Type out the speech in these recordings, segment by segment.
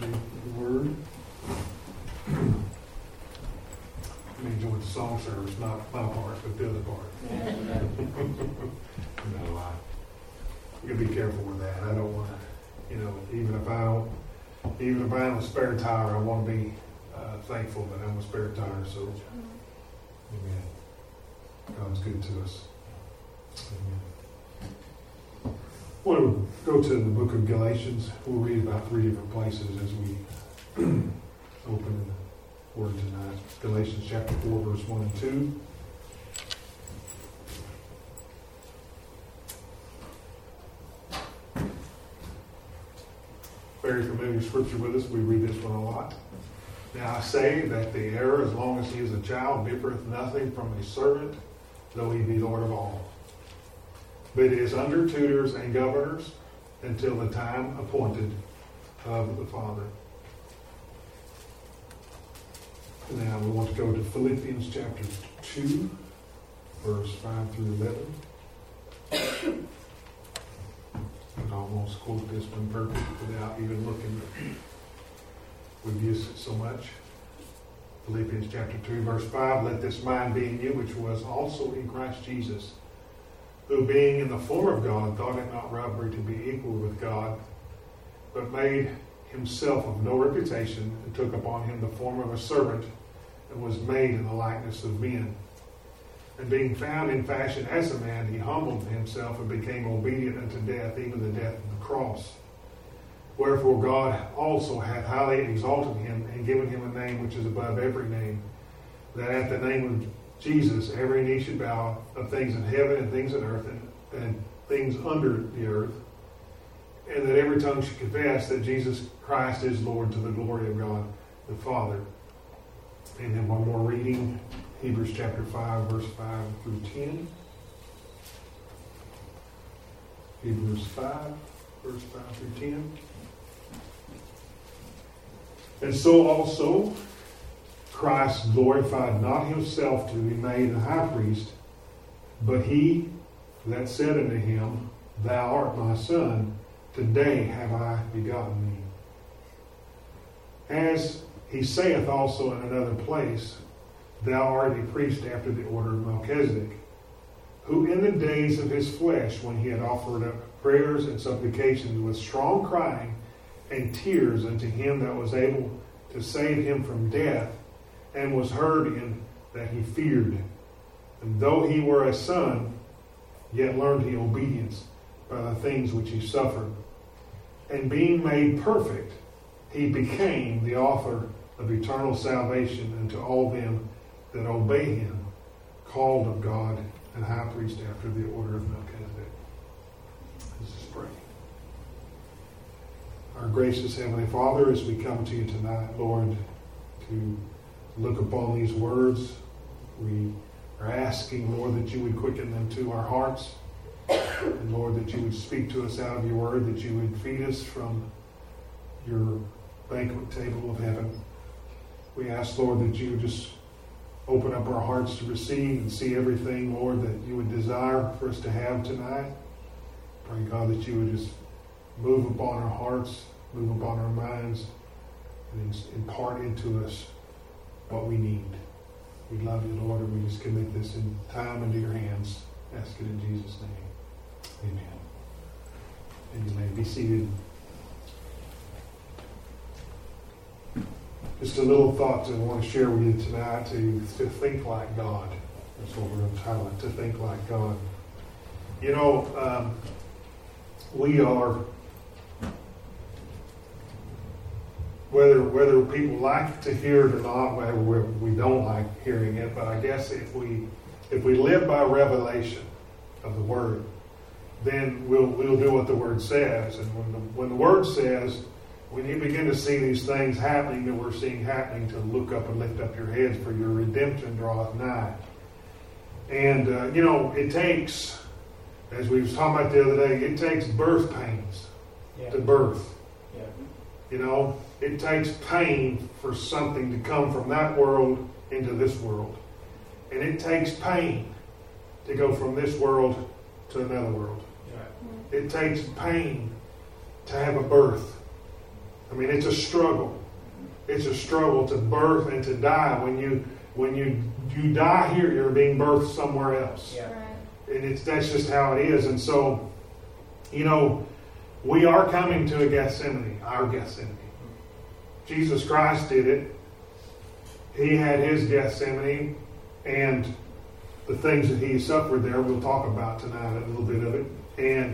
the Word. I enjoyed the song service, not my part, but the other part. No, you gotta be careful with that. I don't want to, even if I'm a spare tire, I want to be thankful that I'm a spare tire. So, amen. God's good to us. Amen. We'll go to the book of Galatians. We'll read about 3 different places as we open the Word tonight. Galatians chapter 4, verse 1 and 2. Very familiar scripture with us. We read this one a lot. Now I say that the heir, as long as he is a child, differeth nothing from a servant, though he be Lord of all. But is under tutors and governors until the time appointed of the Father. Now we want to go to Philippians chapter 2, verse 5 through 11. I can almost quote this one perfect without even looking. We've used it so much. Philippians chapter 2, verse 5. Let this mind be in you, which was also in Christ Jesus, who being in the form of God, thought it not robbery to be equal with God, but made himself of no reputation, and took upon him the form of a servant, and was made in the likeness of men. And being found in fashion as a man, he humbled himself and became obedient unto death, even the death of the cross. Wherefore God also hath highly exalted him, and given him a name which is above every name, that at the name of Jesus every knee should bow, of things in heaven and things in earth and things under the earth, and that every tongue should confess that Jesus Christ is Lord, to the glory of God the Father. And then one more reading, Hebrews chapter 5, verse 5 through 10. Hebrews 5, verse 5 through 10. And so also Christ glorified not himself to be made a high priest, but he that said unto him, Thou art my son, today have I begotten thee. As he saith also in another place, Thou art a priest after the order of Melchizedek, who in the days of his flesh, when he had offered up prayers and supplications with strong crying and tears unto him that was able to save him from death, and was heard in that he feared. And though he were a son, yet learned he obedience by the things which he suffered. And being made perfect, he became the author of eternal salvation unto all them that obey him, called of God and high priest after the order of Melchizedek. Let's just pray. Our gracious Heavenly Father, as we come to you tonight, Lord, to look upon these words, we are asking, Lord, that you would quicken them to our hearts. And Lord, that you would speak to us out of your word, that you would feed us from your banquet table of heaven. We ask, Lord, that you would just open up our hearts to receive and see everything, Lord, that you would desire for us to have tonight. Pray, God, that you would just move upon our hearts, move upon our minds, and impart into us what we need. We love you, Lord, and we just commit this in time into your hands. Ask it in Jesus' name. Amen. And you may be seated. Just a little thought that I want to share with you tonight, to think like God. That's what we're going to title it, to think like God. You know, we are, whether people like to hear it or not, whether we don't like hearing it, but I guess if we live by revelation of the Word, then we'll do what the Word says. And when the Word says, when you begin to see these things happening that we're seeing happening, to look up and lift up your heads, for your redemption draweth nigh. And, it takes, as we was talking about the other day, it takes birth pains to birth. Yeah. It takes pain for something to come from that world into this world. And it takes pain to go from this world to another world. Yeah. It takes pain to have a birth. I mean, it's a struggle. It's a struggle to birth and to die. When you die here, you're being birthed somewhere else. Yeah. And that's just how it is. And so, we are coming to a Gethsemane, our Gethsemane. Jesus Christ did it. He had his Gethsemane, and the things that he suffered there, we'll talk about tonight, a little bit of it. And,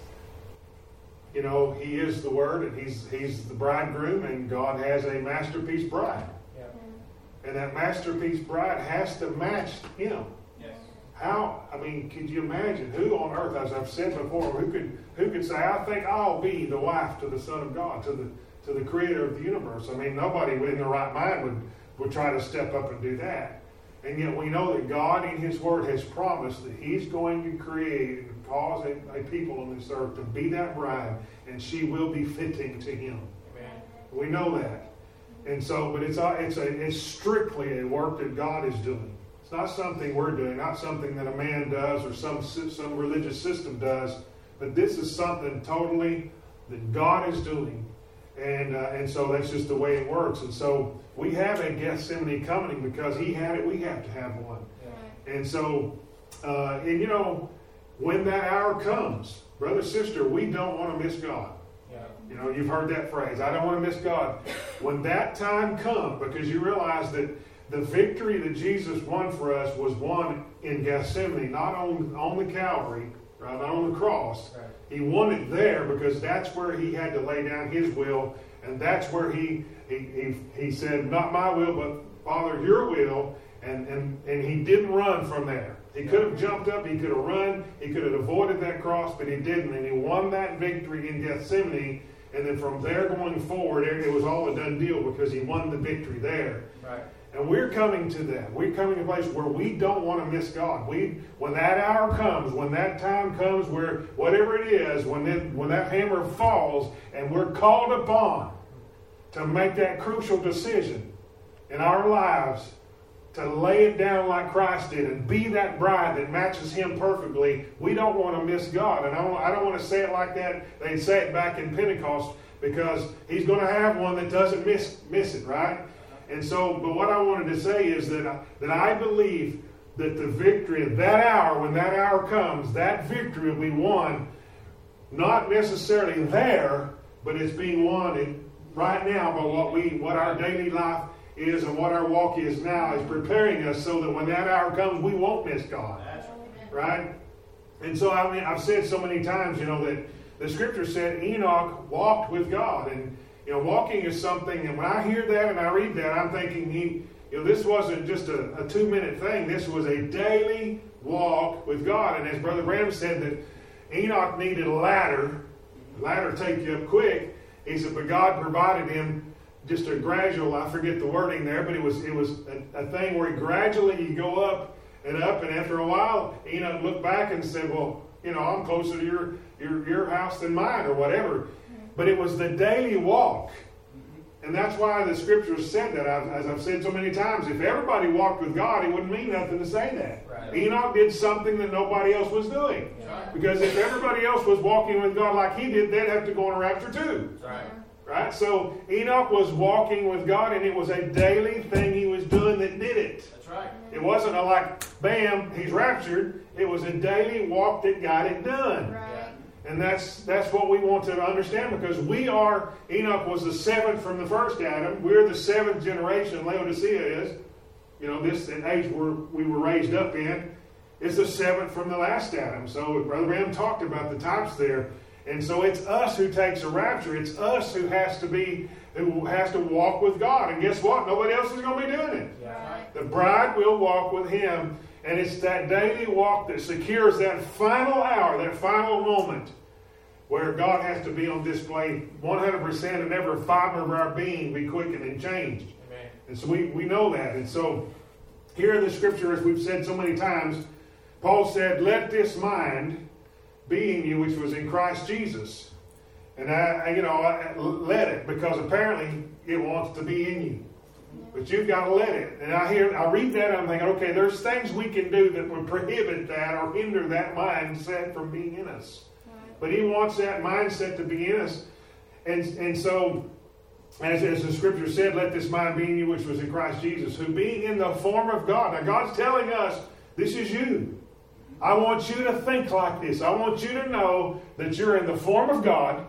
he is the Word, and he's the bridegroom, and God has a masterpiece bride. Yeah. And that masterpiece bride has to match him. Yes. Could you imagine who on earth, as I've said before, who could say, I think I'll be the wife to the Son of God, to the Creator of the universe? I mean, nobody in their right mind would try to step up and do that. And yet we know that God in His Word has promised that He's going to create and cause a people on this earth to be that bride, and she will be fitting to Him. Amen. We know that. And so, but it's strictly a work that God is doing. It's not something we're doing, not something that a man does or some religious system does, but this is something totally that God is doing. And so that's just the way it works. And so we have a Gethsemane coming because He had it, we have to have one. Yeah. And so, when that hour comes, brother, sister, we don't want to miss God. Yeah. You've heard that phrase, I don't want to miss God. When that time comes, because you realize that the victory that Jesus won for us was won in Gethsemane, not on the Calvary, right, not on the cross. Right. He won it there because that's where He had to lay down His will, and that's where He said, not my will, but Father, your will, and He didn't run from there. He could have jumped up, He could have run, He could have avoided that cross, but He didn't, and He won that victory in Gethsemane, and then from there going forward, it was all a done deal because He won the victory there. Right. And we're coming to that. We're coming to a place where we don't want to miss God. When that hour comes, when that time comes, where whatever it is, when that hammer falls, and we're called upon to make that crucial decision in our lives, to lay it down like Christ did and be that bride that matches Him perfectly, we don't want to miss God. And I don't want to say it like that. They say it back in Pentecost because He's going to have one that doesn't miss it, right? And so, but what I wanted to say is that I believe that the victory at that hour, when that hour comes, that victory will be won, not necessarily there, but it's being won right now by what our daily life is and what our walk is now is preparing us so that when that hour comes, we won't miss God. Right? And so, I've said so many times, that the Scripture said Enoch walked with God. And, walking is something, and when I hear that and I read that, I'm thinking this wasn't just a 2-minute thing. This was a daily walk with God. And as Brother Branham said, that Enoch needed a ladder. The ladder take you up quick. He said, but God provided him just a gradual, I forget the wording there, but it was a thing where you go up, and after a while, Enoch looked back and said, well, I'm closer to your house than mine, or whatever. But it was the daily walk. And that's why the Scriptures said that. As I've said so many times, if everybody walked with God, it wouldn't mean nothing to say that. Right. Enoch did something that nobody else was doing. Right. Because if everybody else was walking with God like he did, they'd have to go on a rapture too. Right? So Enoch was walking with God, and it was a daily thing he was doing that did it. That's right. It wasn't bam, he's raptured. It was a daily walk that got it done. Right. And that's what we want to understand, because Enoch was the 7th from the first Adam. We're the 7th generation, Laodicea is. This age we were raised up in is the 7th from the last Adam. So Brother Branham talked about the types there. And so it's us who takes a rapture. It's us who has to walk with God. And guess what? Nobody else is going to be doing it. Yeah. The bride will walk with Him. And it's that daily walk that secures that final hour, that final moment, where God has to be on display 100%, and every fiber of our being be quickened and changed. Amen. And so we know that. And so here in the Scripture, as we've said so many times, Paul said, let this mind be in you, which was in Christ Jesus. And I let it, because apparently it wants to be in you. But you've got to let it. And I read that, and I'm thinking, okay, there's things we can do that would prohibit that or hinder that mindset from being in us. Right. But He wants that mindset to be in us. And so As the scripture said, let this mind be in you which was in Christ Jesus, who being in the form of God. Now God's telling us, this is you. I want you to think like this. I want you to know that you're in the form of God,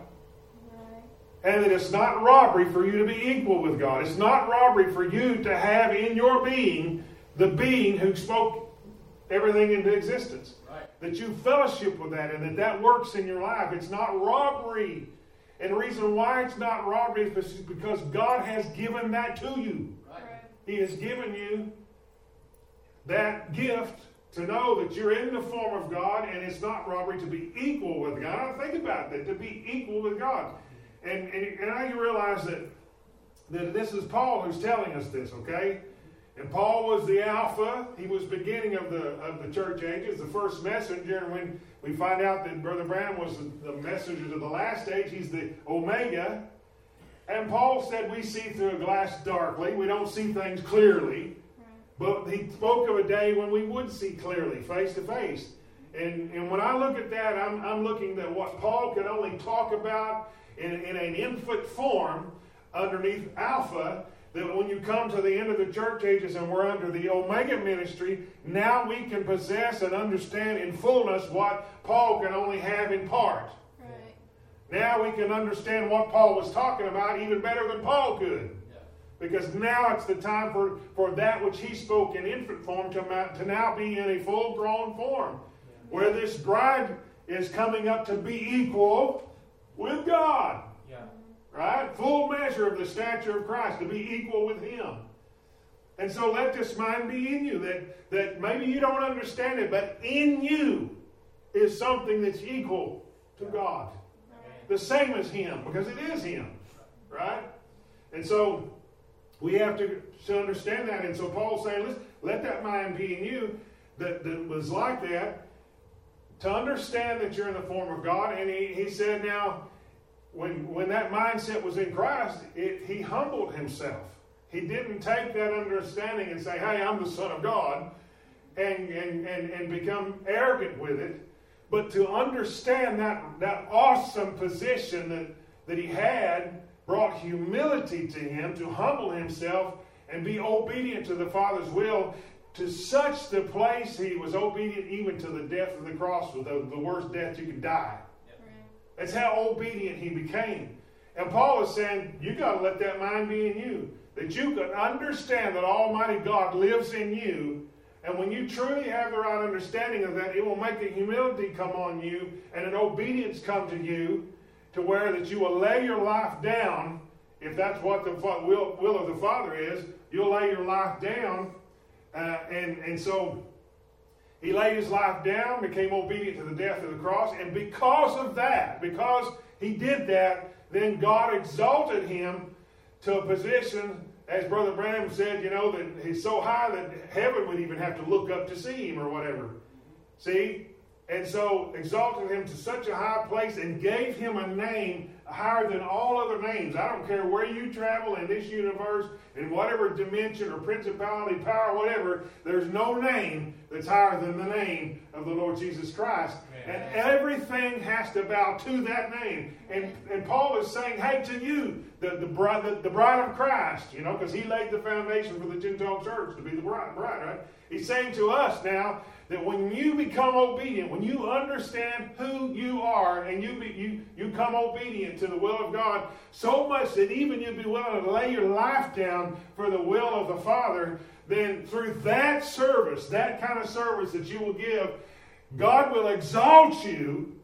and that it's not robbery for you to be equal with God. It's not robbery for you to have in your being the being who spoke everything into existence. Right. That you fellowship with that and that works in your life. It's not robbery. And the reason why it's not robbery is because God has given that to you. Right. He has given you that gift to know that you're in the form of God, and it's not robbery to be equal with God. Think about that, to be equal with God. And now you realize that this is Paul who's telling us this, okay? And Paul was the Alpha. He was beginning of the church ages, the first messenger. And when we find out that Brother Branham was the messenger to the last age, he's the Omega. And Paul said we see through a glass darkly. We don't see things clearly. But he spoke of a day when we would see clearly, face to face. And when I look at that, I'm looking at what Paul could only talk about in an infant form underneath Alpha, that when you come to the end of the church ages and we're under the Omega ministry, now we can possess and understand in fullness what Paul can only have in part. Right. Now we can understand what Paul was talking about even better than Paul could. Yeah. Because now it's the time for that which he spoke in infant form to now be in a full-grown form. Yeah. Where this bride is coming up to be equal with God. Yeah. Right? Full measure of the stature of Christ, to be equal with Him. And so let this mind be in you, that maybe you don't understand it, but in you is something that's equal to God. Right. The same as Him, because it is Him. Right? And so we have to understand that. And so Paul's saying, listen, let that mind be in you that was like that, to understand that you're in the form of God. And he said, now, when that mindset was in Christ, he humbled himself. He didn't take that understanding and say, hey, I'm the Son of God, and become arrogant with it. But to understand that awesome position that he had brought humility to him, to humble himself and be obedient to the Father's will, to such the place he was obedient even to the death of the cross, the worst death you could die. Yep. That's how obedient he became. And Paul is saying, you got to let that mind be in you, that you can understand that Almighty God lives in you. And when you truly have the right understanding of that, it will make a humility come on you and an obedience come to you, to where that you will lay your life down. If that's what the will of the Father is, you'll lay your life down. And so he laid his life down, became obedient to the death of the cross, and because of that, because he did that, then God exalted him to a position, as Brother Branham said, that he's so high that heaven would even have to look up to see him or whatever. See? And so exalted him to such a high place and gave him a name higher than all other names. I don't care where you travel in this universe, in whatever dimension or principality, power, whatever, there's no name that's higher than the name of the Lord Jesus Christ. Amen. And everything has to bow to that name. And Paul is saying, hey, to you, the bride of Christ, because he laid the foundation for the Gentile church to be the bride, right? He's saying to us now that when you become obedient, when you understand who you are, and you come obedient to the will of God, so much that even you'd be willing to lay your life down for the will of the Father, then through that service, that kind of service that you will give, God will exalt you,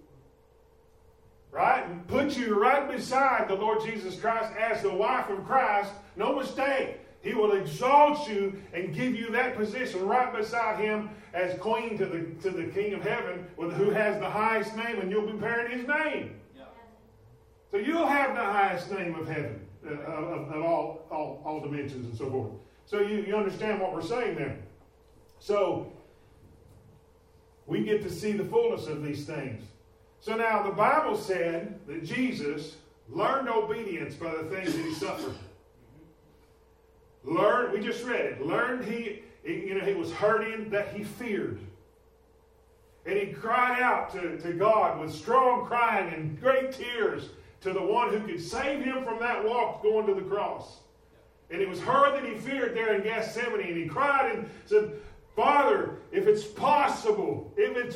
right? And put you right beside the Lord Jesus Christ as the wife of Christ. No mistake. He will exalt you and give you that position right beside him as queen to the King of Heaven, who has the highest name, and you'll be bearing his name. Yeah. So you'll have the highest name of heaven, of all dimensions and so forth. So you understand what we're saying there. So we get to see the fullness of these things. So now the Bible said that Jesus learned obedience by the things that he suffered. We just read it. He was hurting that he feared. And he cried out to God with strong crying and great tears to the one who could save him from that walk going to the cross. And it was her that he feared there in Gethsemane. And he cried and said, Father, if it's possible,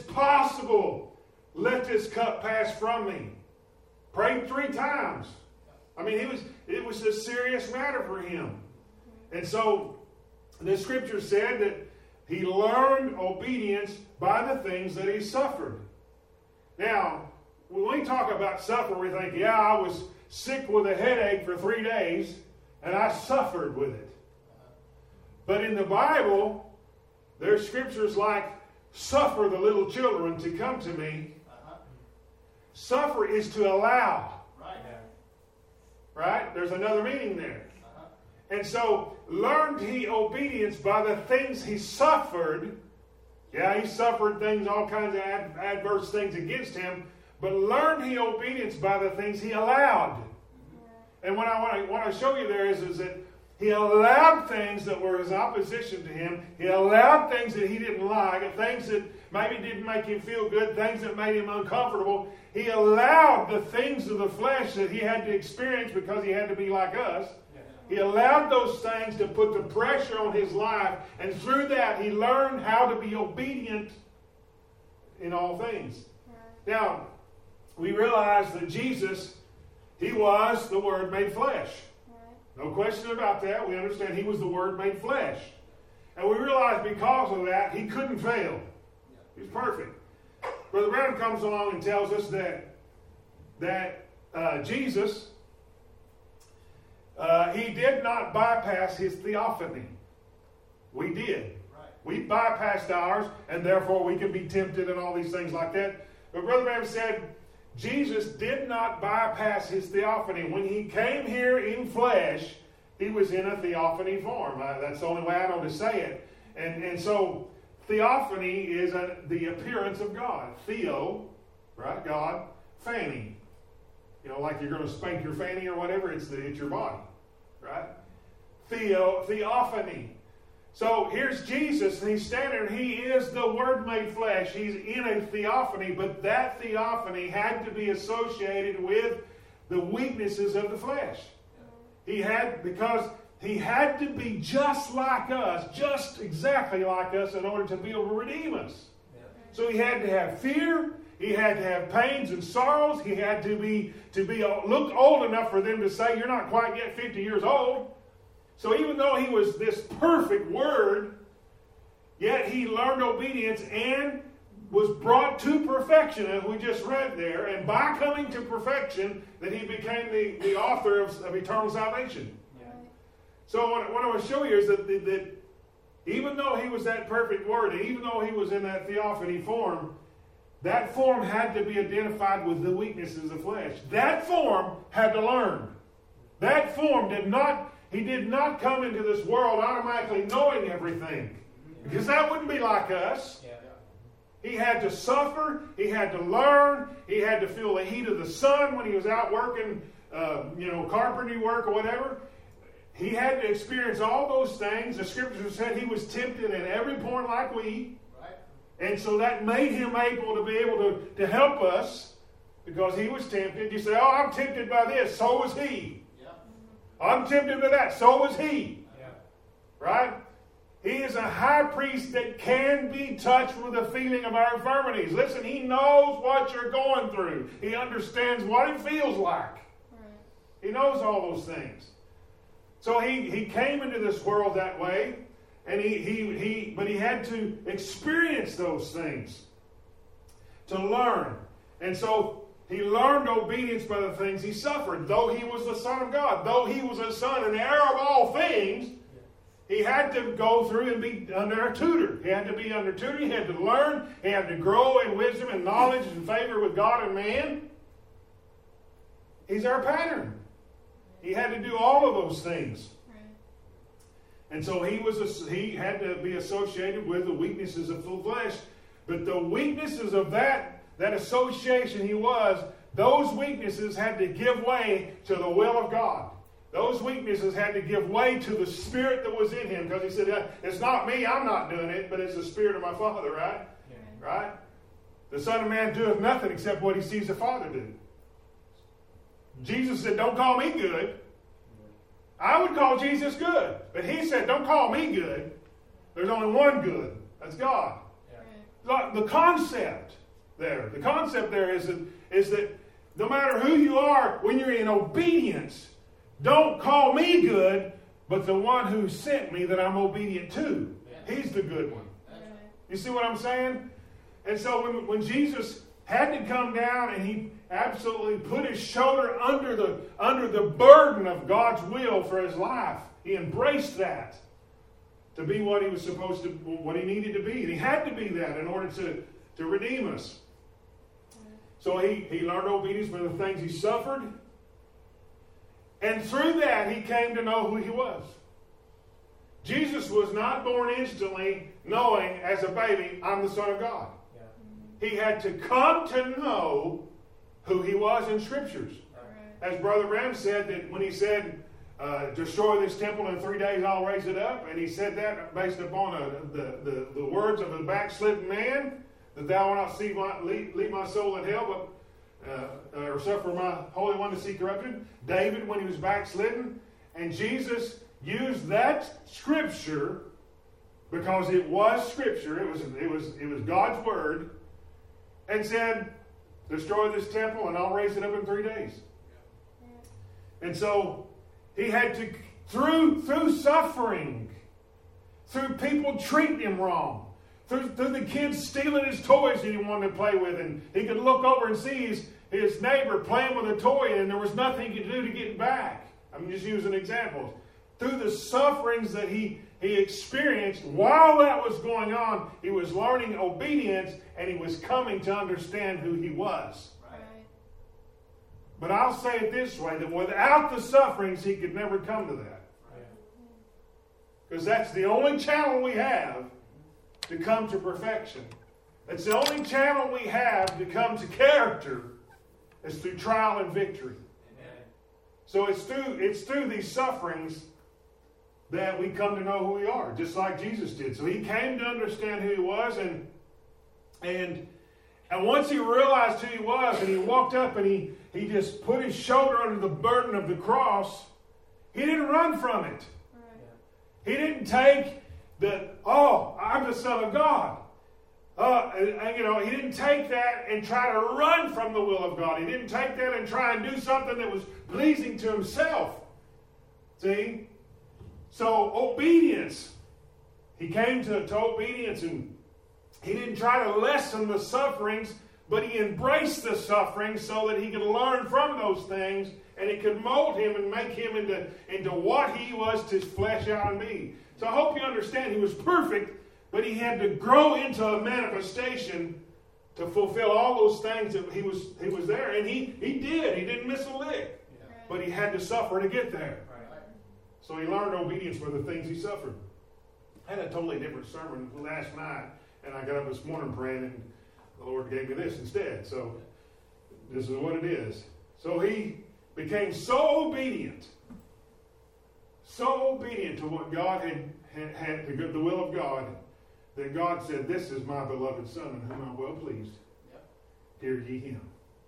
let this cup pass from me. Prayed 3 times. I mean, it was a serious matter for him. And so the scripture said that he learned obedience by the things that he suffered. Now, when we talk about suffer, we think, yeah, I was sick with a headache for 3 days, and I suffered with it. But in the Bible, there's scriptures like, suffer the little children to come to me. Suffer is to allow. Right? There's another meaning there. And so, learned he obedience by the things he suffered. Yeah, he suffered things, all kinds of adverse things against him. But learned he obedience by the things he allowed. And what I want to show you there is that he allowed things that were his opposition to him. He allowed things that he didn't like, things that maybe didn't make him feel good, things that made him uncomfortable. He allowed the things of the flesh that he had to experience because he had to be like us. He allowed those things to put the pressure on his life, and through that he learned how to be obedient in all things. Now, we realize that Jesus, he was the Word made flesh. No question about that. We understand he was the Word made flesh. And we realize because of that, he couldn't fail. He was perfect. Brother Branham comes along and tells us that Jesus, he did not bypass his theophany. We did. Right. We bypassed ours, and therefore we can be tempted and all these things like that. But Brother Branham said, Jesus did not bypass his theophany. When he came here in flesh, he was in a theophany form. That's the only way I know to say it. And so theophany is the appearance of God. Theo, right? God. Fanny. You know, like you're going to spank your fanny or whatever, it's your body. Right? Theophany. So here's Jesus, and he's standing there, and he is the Word made flesh. He's in a theophany, but that theophany had to be associated with the weaknesses of the flesh. Because he had to be just like us, just exactly like us, in order to be able to redeem us. So he had to have fear, he had to have pains and sorrows, he had to look old enough for them to say, you're not quite yet 50 years old. So even though he was this perfect Word, yet he learned obedience and was brought to perfection, as we just read there. And by coming to perfection, that he became the author of eternal salvation. Yeah. So what I want to show you is that even though he was that perfect Word, and even though he was in that theophany form, that form had to be identified with the weaknesses of flesh. That form had to learn. That form he did not come into this world automatically knowing everything. Because that wouldn't be like us. Yeah. He had to suffer. He had to learn. He had to feel the heat of the sun when he was out working, carpentry work or whatever. He had to experience all those things. The scripture said he was tempted at every point like we. Right. And so that made him able to help us because he was tempted. You say, I'm tempted by this. So was he. I'm tempted by that. So was he. Yeah. Right? He is a high priest that can be touched with the feeling of our infirmities. Listen, he knows what you're going through. He understands what it feels like. Right. He knows all those things. So he came into this world that way, and but he had to experience those things to learn. And so he learned obedience by the things he suffered. Though he was the Son of God, though he was a son and heir of all things, he had to go through and be under a tutor. He had to be under tutor. He had to learn. He had to grow in wisdom and knowledge and favor with God and man. He's our pattern. He had to do all of those things. And so he had to be associated with the weaknesses of the flesh. But the weaknesses of that association those weaknesses had to give way to the will of God. Those weaknesses had to give way to the Spirit that was in him. Because he said, it's not me, I'm not doing it, but it's the Spirit of my Father, right? Yeah. Right? The Son of Man doeth nothing except what he sees the Father do. Jesus said, don't call me good. I would call Jesus good. But he said, don't call me good. There's only one good. That's God. Yeah. The concept there is that no matter who you are, when you're in obedience, don't call me good, but the one who sent me that I'm obedient to. Yeah. He's the good one. Right. You see what I'm saying? And so when Jesus had to come down and he absolutely put his shoulder under the burden of God's will for his life, he embraced that to be what he was supposed to, what he needed to be. And he had to be that in order to redeem us. So he learned obedience for the things he suffered. And through that, he came to know who he was. Jesus was not born instantly knowing as a baby, I'm the Son of God. Yeah. He had to come to know who he was in Scriptures. Right. As Brother Bram said, that when he said, destroy this temple in 3 days, I'll raise it up. And he said that based upon the words of a backslidden man, that thou wilt not leave my soul in hell, but or suffer my Holy One to see corruption. David, when he was backslidden, and Jesus used that Scripture because it was Scripture. It was God's Word, and said, destroy this temple, and I'll raise it up in 3 days. And so he had to, through suffering, through people treating him wrong, through the kids stealing his toys that he wanted to play with, and he could look over and see his neighbor playing with a toy, and there was nothing he could do to get it back. I'm just using examples. Through the sufferings that he experienced, while that was going on, he was learning obedience, and he was coming to understand who he was. Right. But I'll say it this way, that without the sufferings, he could never come to that. Because that's the only channel we have to come to perfection. It's the only channel we have to come to character is through trial and victory. Amen. So it's through these sufferings that we come to know who we are, just like Jesus did. So he came to understand who he was, and once he realized who he was, and he walked up and he just put his shoulder under the burden of the cross, he didn't run from it. Right. He didn't take I'm the Son of God. He didn't take that and try to run from the will of God. He didn't take that and try and do something that was pleasing to himself. See? So obedience. He came to obedience, and he didn't try to lessen the sufferings, but he embraced the sufferings so that he could learn from those things, and it could mold him and make him into what he was to flesh out and be. So I hope you understand he was perfect, but he had to grow into a manifestation to fulfill all those things that he was there. And he did. He didn't miss a lick. Yeah. But he had to suffer to get there. Right. So he learned obedience for the things he suffered. I had a totally different sermon last night, and I got up this morning praying, and the Lord gave me this instead. So this is what it is. So he became so obedient to what God had the will of God, that God said, this is my beloved Son in whom I'm well pleased. Yep. Hear ye him.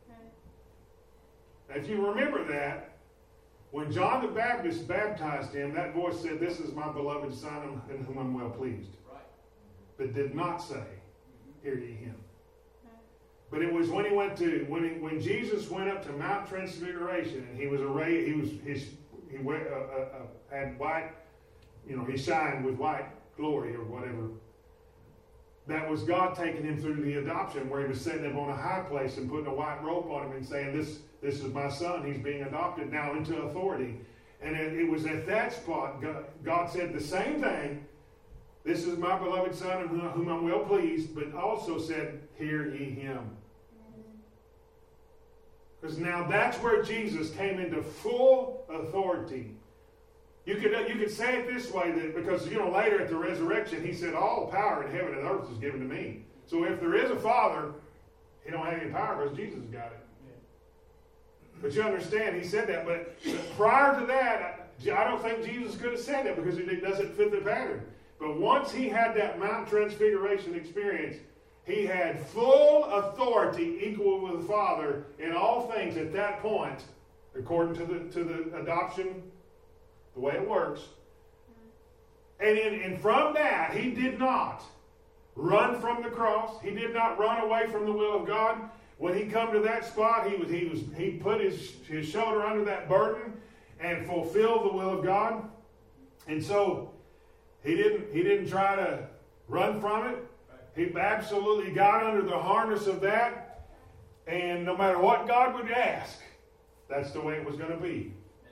Right. If you remember that, when John the Baptist baptized him, that voice said, this is my beloved Son in whom I'm well pleased. Right. But did not say, hear ye him. Right. But it was when he went when Jesus went up to Mount Transfiguration, and he was arrayed, he had white, he shined with white glory or whatever. That was God taking him through the adoption, where he was setting him on a high place and putting a white robe on him and saying, this is my son. He's being adopted now into authority. And it was at that spot, God said the same thing. This is my beloved Son in whom I'm well pleased, but also said, hear ye him. Because now that's where Jesus came into full authority. You could say it this way, that because later at the resurrection he said, all power in heaven and earth is given to me. So if there is a Father, he don't have any power because Jesus got it. Yeah. But you understand, he said that. But prior to that, I don't think Jesus could have said that because it doesn't fit the pattern. But once he had that Mount Transfiguration experience, he had full authority equal with the Father in all things at that point, according to the adoption, the way it works. And from that, he did not run from the cross. He did not run away from the will of God. When he come to that spot, he put his shoulder under that burden and fulfilled the will of God. And so he didn't try to run from it. He absolutely got under the harness of that. And no matter what God would ask, that's the way it was going to be.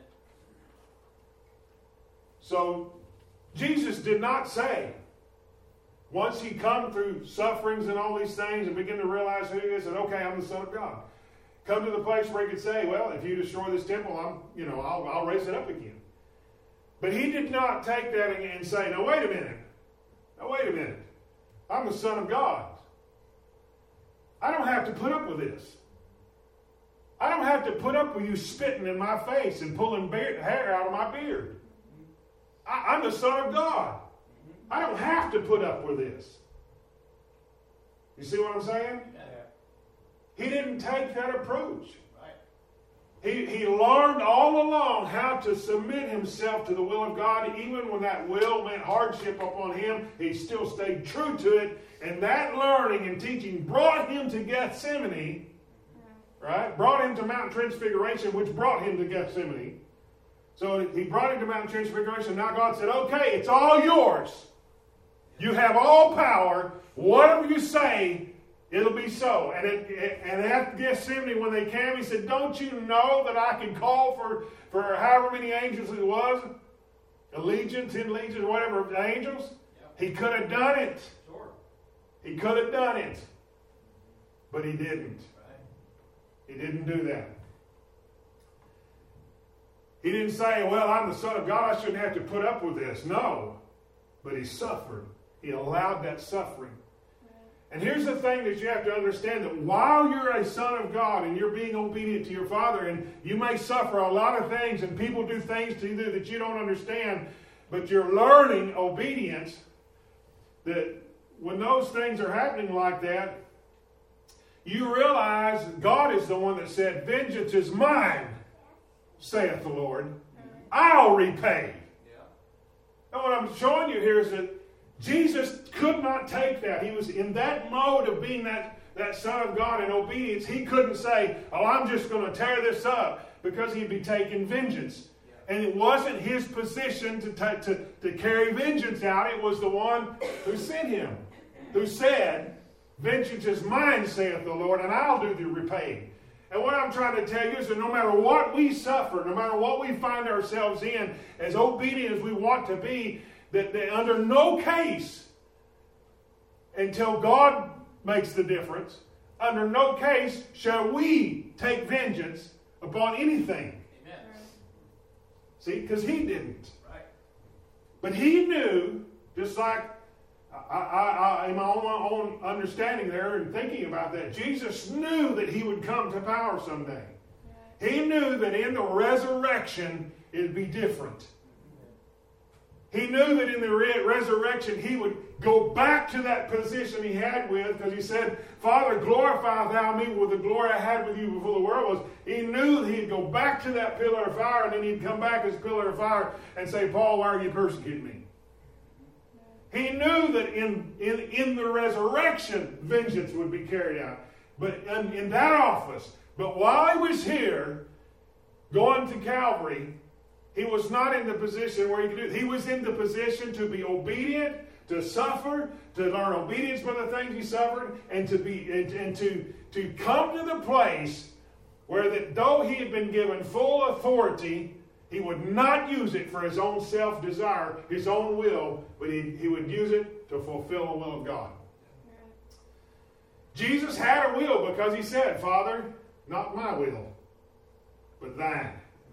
So Jesus did not say, once he come through sufferings and all these things and begin to realize who he is, and okay, I'm the Son of God. Come to the place where he could say, well, if you destroy this temple, I'll raise it up again. But he did not take that and say, now wait a minute. I'm the Son of God. I don't have to put up with this. I don't have to put up with you spitting in my face and pulling hair out of my beard. I'm the Son of God. I don't have to put up with this. You see what I'm saying? Yeah. He didn't take that approach. Right. He learned all along how to submit himself to the will of God. Even when that will meant hardship upon him, he still stayed true to it. And that learning and teaching brought him to Gethsemane. Right? Brought him to Mount Transfiguration, which brought him to Gethsemane. So he brought him to Mount Transfiguration. Now God said, okay, it's all yours. You have all power. Whatever you say, it'll be so. And at Gethsemane, when they came, he said, don't you know that I can call for however many angels it was? A legion, 10 legions, whatever, angels? Yep. He could have done it. Sure. He could have done it. But he didn't. Right. He didn't do that. He didn't say, well, I'm the Son of God, I shouldn't have to put up with this. No. But he suffered. He allowed that suffering. And here's the thing that you have to understand, that while you're a son of God and you're being obedient to your Father, and you may suffer a lot of things and people do things to you that you don't understand, but you're learning obedience, that when those things are happening like that, you realize God is the one that said, vengeance is mine, saith the Lord. I'll repay. And what I'm showing you here is that Jesus could not take that. He was in that mode of being that Son of God in obedience. He couldn't say, oh, I'm just going to tear this up, because he'd be taking vengeance. And it wasn't his position to carry vengeance out. It was the one who sent him, who said, vengeance is mine, saith the Lord, and I'll do the repaying. And what I'm trying to tell you is that no matter what we suffer, no matter what we find ourselves in, as obedient as we want to be, that under no case, until God makes the difference, under no case shall we take vengeance upon anything. Amen. See, because he didn't. Right. But he knew, just like in my own understanding there and thinking about that, Jesus knew that he would come to power someday. He knew that in the resurrection it'd be different. He knew that in the resurrection he would go back to that position he had with, because he said, Father, glorify thou me with the glory I had with you before the world was. He knew that he'd go back to that pillar of fire, and then he'd come back as a pillar of fire and say, Paul, why are you persecuting me? He knew that in the resurrection, vengeance would be carried out. But in that office, but while he was here, going to Calvary, he was not in the position where he could do it. He was in the position to be obedient, to suffer, to learn obedience by the things he suffered, and to come to the place where that though he had been given full authority, he would not use it for his own self-desire, his own will, but he would use it to fulfill the will of God. Jesus had a will because he said, Father, not my will, but thine.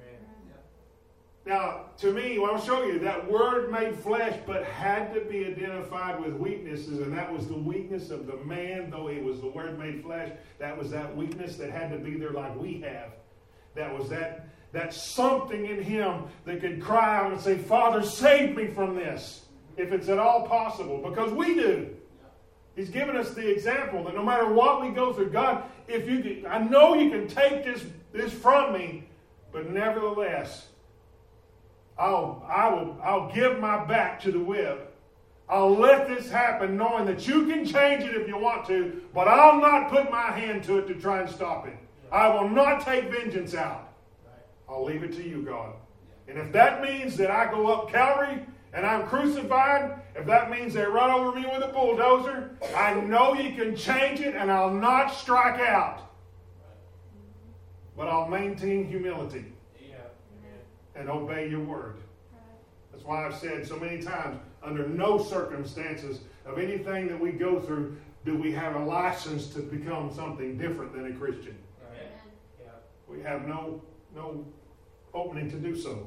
Now, to me, I'll show you, that word made flesh, but had to be identified with weaknesses, and that was the weakness of the man, though he was the word made flesh. That was that weakness that had to be there like we have. That was that something in him that could cry out and say, Father, save me from this, if it's at all possible, because we do. He's given us the example that no matter what we go through, God, I know you can take this from me, But nevertheless, I'll give my back to the whip. I'll let this happen knowing that you can change it if you want to, but I'll not put my hand to it to try and stop it. I will not take vengeance out. I'll leave it to you, God. And if that means that I go up Calvary and I'm crucified, if that means they run over me with a bulldozer, I know you can change it and I'll not strike out. But I'll maintain humility and obey your word. That's why I've said so many times, under no circumstances of anything that we go through do we have a license to become something different than a Christian. We have no opening to do so.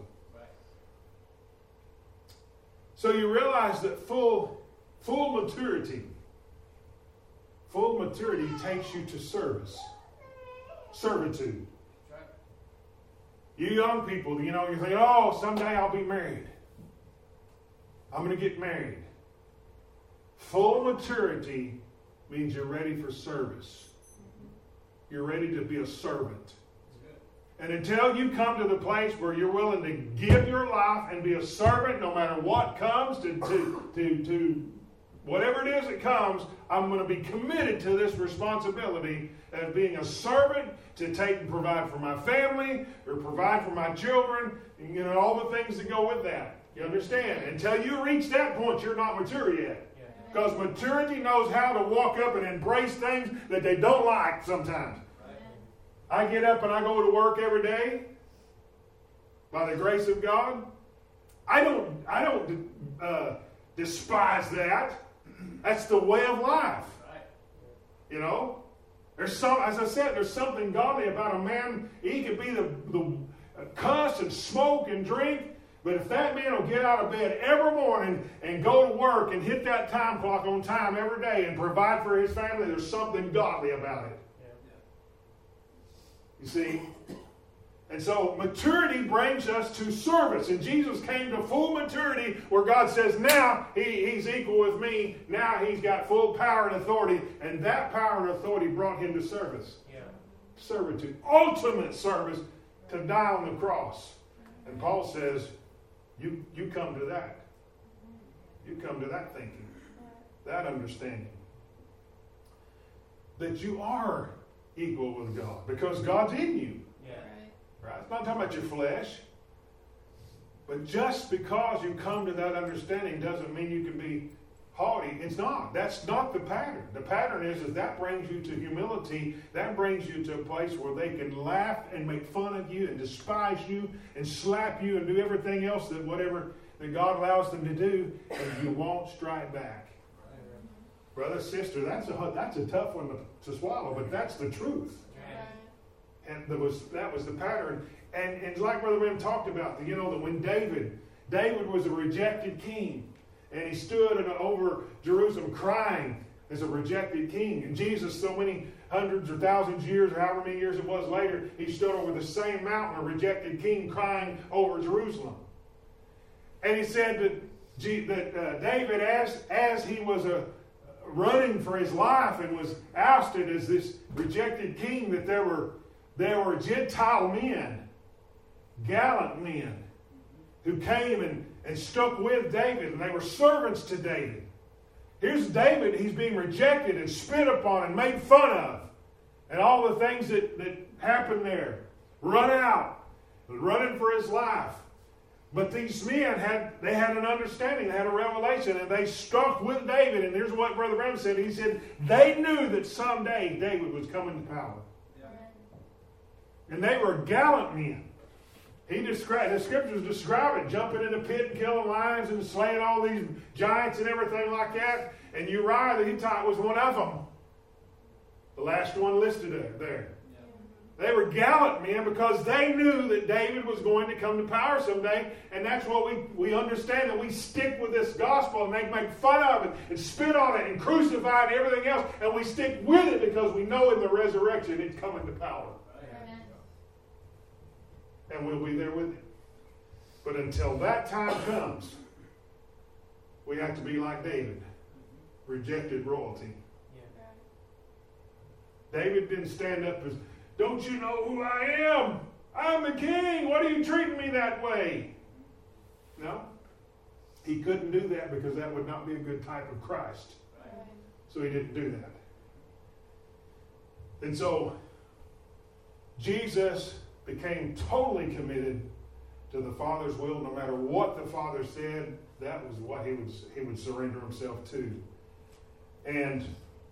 So you realize that full maturity takes you to servitude. You young people, you think, oh, someday I'll be married. I'm going to get married. Full maturity means you're ready for service. You're ready to be a servant. And until you come to the place where you're willing to give your life and be a servant no matter what comes, to whatever it is that comes, I'm going to be committed to this responsibility of being a servant to take and provide for my family or provide for my children, and all the things that go with that. You understand? Until you reach that point, you're not mature yet. Because maturity knows how to walk up and embrace things that they don't like sometimes. I get up and I go to work every day by the grace of God. I don't despise that. That's the way of life. There's as I said, there's something godly about a man. He could be the cuss and smoke and drink, but if that man will get out of bed every morning and go to work and hit that time clock on time every day and provide for his family, there's something godly about it. You see? And so maturity brings us to service. And Jesus came to full maturity where God says, now he's equal with me. Now he's got full power and authority. And that power and authority brought him to service. Servitude. Ultimate service, to die on the cross. And Paul says, you come to that. You come to that thinking. That understanding. That you are equal with God. Because God's in you. Right? It's not talking about your flesh. But just because you come to that understanding doesn't mean you can be haughty. It's not. That's not the pattern. The pattern is that brings you to humility. That brings you to a place where they can laugh and make fun of you and despise you and slap you and do everything else that whatever that God allows them to do, and you won't strike back. Brother, sister, that's a tough one to swallow, but that's the truth. And that was the pattern. And like Brother William talked about, that when David was a rejected king, and he stood over Jerusalem crying as a rejected king. And Jesus, so many hundreds or thousands of years, or however many years it was later, he stood over the same mountain, a rejected king, crying over Jerusalem. And he said that David, as he was running for his life and was ousted as this rejected king, that there were Gentile men, gallant men, who came and stuck with David, and they were servants to David. Here's David, he's being rejected and spit upon and made fun of, and all the things that happened there. Running for his life. But these men had an understanding, they had a revelation, and they stuck with David. And here's what Brother Branham said. He said, they knew that someday David was coming to power. And they were gallant men. The scriptures describe it, jumping in the pit and killing lions and slaying all these giants and everything like that. And Uriah the Hittite was one of them. The last one listed there. They were gallant men because they knew that David was going to come to power someday. And that's what we understand, that we stick with this gospel and they make fun of it and spit on it and crucify it and everything else. And we stick with it because we know in the resurrection it's coming to power. And we'll be there with him. But until that time comes, we have to be like David. Rejected royalty. David didn't stand up as, don't you know who I am? I'm the king. What are you treating me that way? No. He couldn't do that because that would not be a good type of Christ. Right. So he didn't do that. And so Jesus became totally committed to the Father's will. No matter what the Father said, that was what he would surrender himself to. And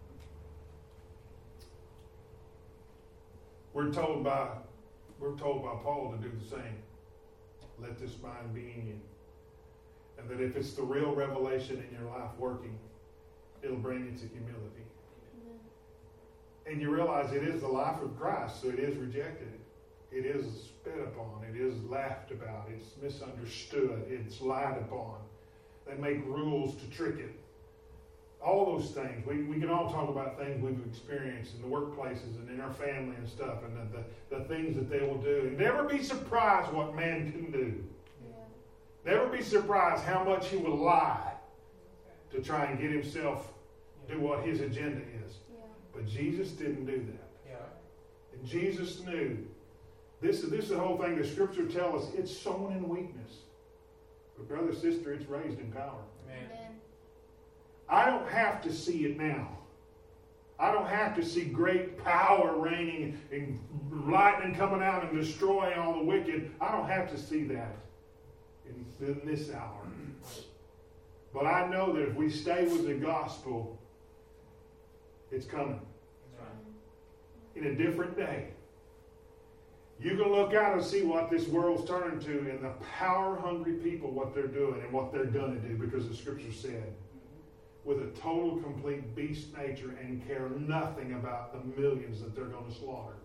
we're told by Paul to do the same. Let this mind be in you. And that if it's the real revelation in your life working, it'll bring you to humility. Amen. And you realize it is the life of Christ, so it is rejected. It is spit upon. It is laughed about. It's misunderstood. It's lied upon. They make rules to trick it. All those things. We can all talk about things we've experienced in the workplaces and in our family and stuff, and the things that they will do. And never be surprised what man can do. Yeah. Never be surprised how much he will lie to try and get himself do what his agenda is. Yeah. But Jesus didn't do that. Yeah. And Jesus knew. This is the whole thing. The Scripture tells us it's sown in weakness. But brother, sister, it's raised in power. Amen. Amen. I don't have to see it now. I don't have to see great power reigning and lightning coming out and destroying all the wicked. I don't have to see that in this hour. But I know that if we stay with the gospel, it's coming That's right. in a different day. You can look out and see what this world's turning to and the power-hungry people, what they're doing and what they're going to do, because the Scripture said, with a total, complete beast nature and care nothing about the millions that they're going to slaughter.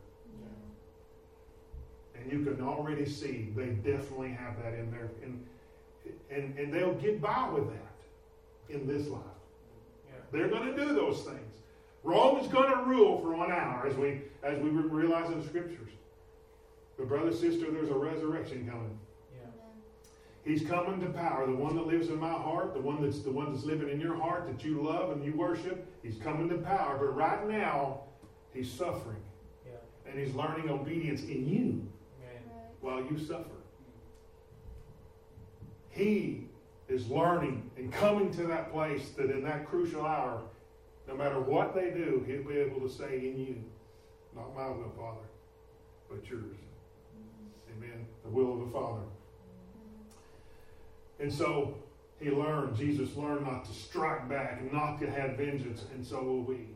Yeah. And you can already see they definitely have that in there. And they'll get by with that in this life. Yeah. They're going to do those things. Rome is going to rule for 1 hour, as we realize in the Scriptures. But brother, sister, there's a resurrection coming. Yeah. Amen. He's coming to power. The one that lives in my heart, the one that's living in your heart that you love and you worship, he's coming to power. But right now, he's suffering. Yeah. And he's learning obedience in you Amen. Right. while you suffer. He is learning and coming to that place that in that crucial hour, no matter what they do, he'll be able to say in you, not my will, Father, but yours. Amen. The will of the Father. And so he learned, Jesus learned not to strike back and not to have vengeance, and so will we.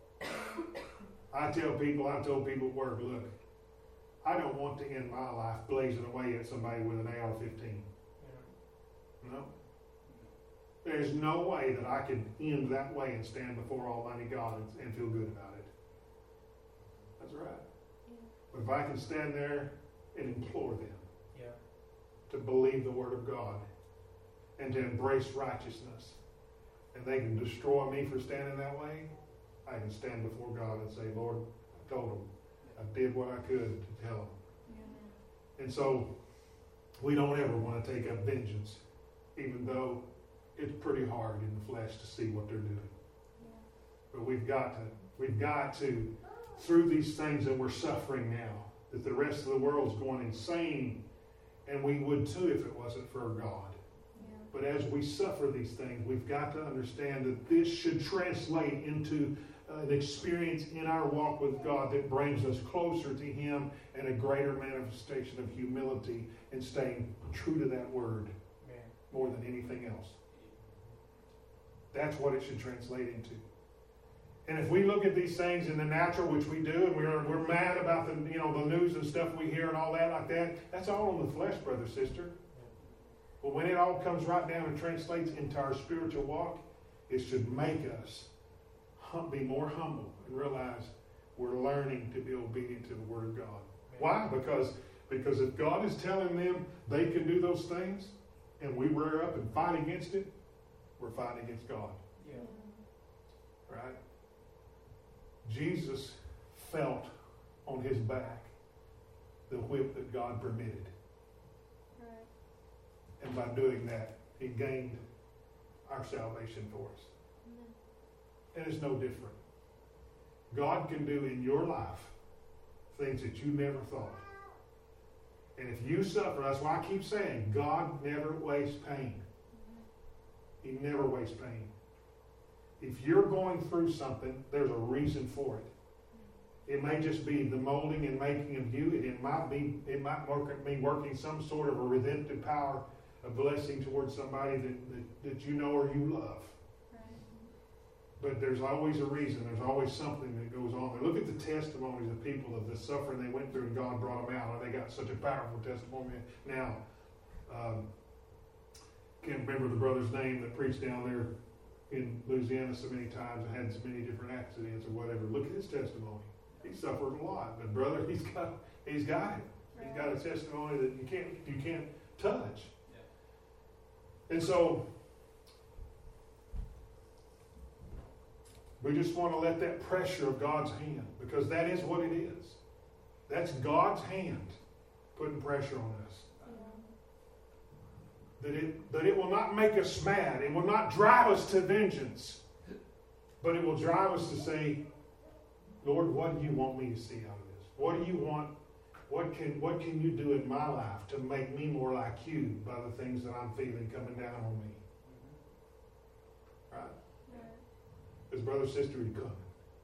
I told people at work, look, I don't want to end my life blazing away at somebody with an AR-15. Yeah. No. There's no way that I can end that way and stand before Almighty God and feel good about it. That's right. Yeah. But if I can stand there and implore them Yeah. to believe the Word of God and to embrace righteousness, and they can destroy me for standing that way, I can stand before God and say, Lord, I told them. I did what I could to tell them. Yeah. And so we don't ever want to take up vengeance, even though it's pretty hard in the flesh to see what they're doing. Yeah. But we've got to, through these things that we're suffering now, that the rest of the world's going insane, and we would too if it wasn't for God. Yeah. But as we suffer these things, we've got to understand that this should translate into an experience in our walk with God that brings us closer to Him and a greater manifestation of humility and staying true to that Word Amen. more than anything else. That's what it should translate into. And if we look at these things in the natural, which we do, and we're mad about the news and stuff we hear and all that like that, that's all in the flesh, brother, sister. But when it all comes right down and translates into our spiritual walk, it should make us be more humble and realize we're learning to be obedient to the Word of God. Why? Because if God is telling them they can do those things, and we rear up and fight against it, we're fighting against God. Yeah. Right? Jesus felt on his back the whip that God permitted. Right. And by doing that, he gained our salvation for us. Amen. And it's no different. God can do in your life things that you never thought. And if you suffer, that's why I keep saying, God never wastes pain. He never wastes pain. If you're going through something, there's a reason for it. It may just be the molding and making of you. It might be working some sort of a redemptive power, a blessing towards somebody that you know or you love. Right. But there's always a reason. There's always something that goes on there. Look at the testimonies of people of the suffering they went through and God brought them out. And they got such a powerful testimony. Now, can't remember the brother's name that preached down there in Louisiana so many times and had so many different accidents or whatever. Look at his testimony. He suffered a lot, but brother, he's got it. He's got a testimony that you can't touch. Yeah. And so we just want to let that pressure of God's hand, because that is what it is. That's God's hand putting pressure on us. That it will not make us mad. It will not drive us to vengeance. But it will drive us to say, Lord, what do you want me to see out of this? What do you want? What can you do in my life to make me more like you by the things that I'm feeling coming down on me? Right? Because brother, sister, he's coming.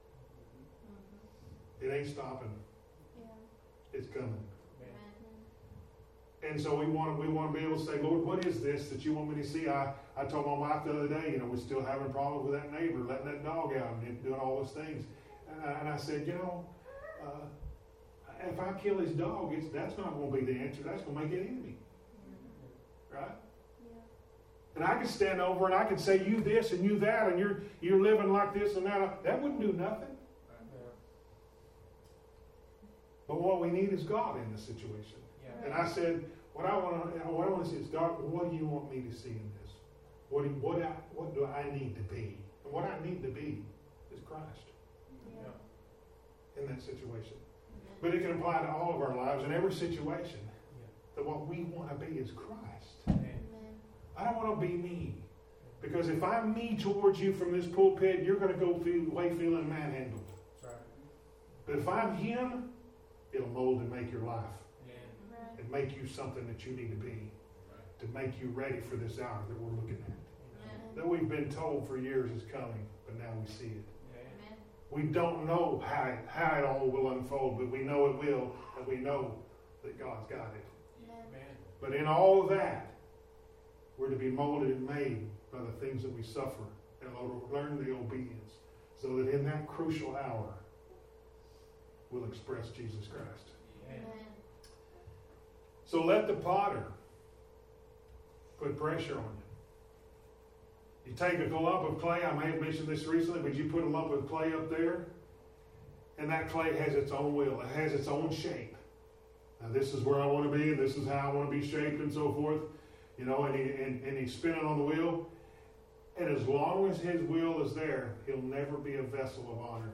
It ain't stopping. It's coming. And so we want to be able to say, Lord, what is this that you want me to see? I told my wife the other day, we're still having problems with that neighbor, letting that dog out and doing all those things. And I said, if I kill his dog, that's not going to be the answer. That's going to make it enemy. Right? Yeah. And I could stand over and I could say you this and you that, and you're living like this and that. That wouldn't do nothing. Yeah. But what we need is God in the situation. Yeah. And I said, what I want to see is, God, what do you want me to see in this? What do I need to be? And what I need to be is Christ. In that situation. But it can apply to all of our lives in every situation. That what we want to be is Christ. Amen. I don't want to be me. Because if I'm me towards you from this pulpit, you're going to go away feeling manhandled. Right. But if I'm him, it'll mold and make your life. Yeah. And make you something that you need to be. Right. To make you ready for this hour that we're looking at. Amen. That we've been told for years is coming, but now we see it. We don't know how it all will unfold, but we know it will, and we know that God's got it. Amen. But in all of that, we're to be molded and made by the things that we suffer and learn the obedience, so that in that crucial hour, we'll express Jesus Christ. Amen. So let the potter put pressure on you. You take a lump of clay, I may have mentioned this recently, but you put a lump of clay up there, and that clay has its own will. It has its own shape. Now this is where I want to be, and this is how I want to be shaped, and so forth. And he's spinning on the wheel. And as long as his will is there, he'll never be a vessel of honor.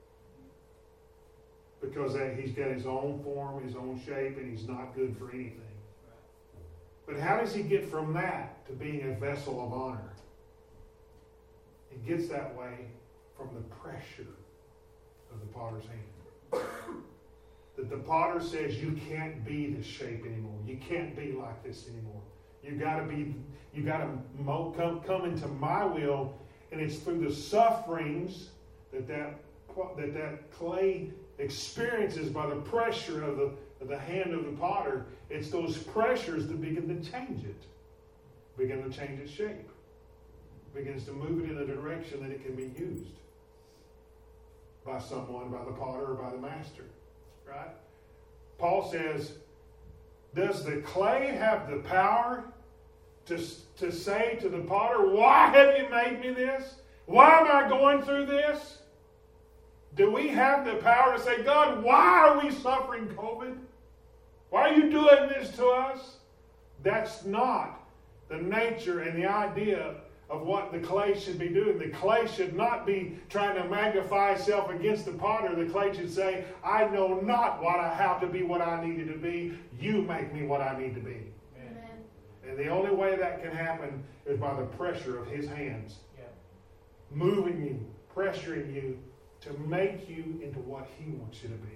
Because he's got his own form, his own shape, and he's not good for anything. But how does he get from that to being a vessel of honor? It gets that way from the pressure of the potter's hand. That the potter says you can't be this shape anymore. You can't be like this anymore. You got to come into my will, and it's through the sufferings that clay experiences by the pressure of the hand of the potter. It's those pressures that begin to change it, begin to change its shape. Begins to move it in a direction that it can be used by someone, by the potter or by the master. Right? Paul says, does the clay have the power to say to the potter, why have you made me this? Why am I going through this? Do we have the power to say, God, why are we suffering COVID? Why are you doing this to us? That's not the nature and the idea of what the clay should be doing. The clay should not be trying to magnify itself against the potter. The clay should say, I know not how to be what I needed to be. You make me what I need to be. Amen. And the only way that can happen is by the pressure of his hands. Yeah. Moving you, pressuring you to make you into what he wants you to be.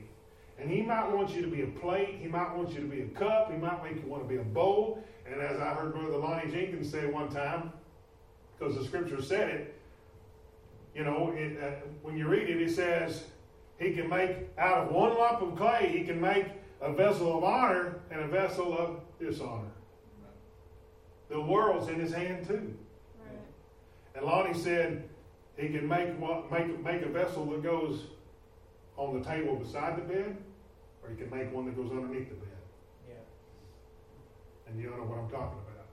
And He might want you to be a plate. He might want you to be a cup. He might make you want to be a bowl. And as I heard Brother Lonnie Jenkins say one time, because the Scripture said it, you know, when you read it, it says He can make out of one lump of clay, He can make a vessel of honor and a vessel of dishonor. The world's in His hand too. Right. And Lonnie said He can make a vessel that goes on the table beside the bed, or He can make one that goes underneath the bed. Yeah. And you know what I'm talking about.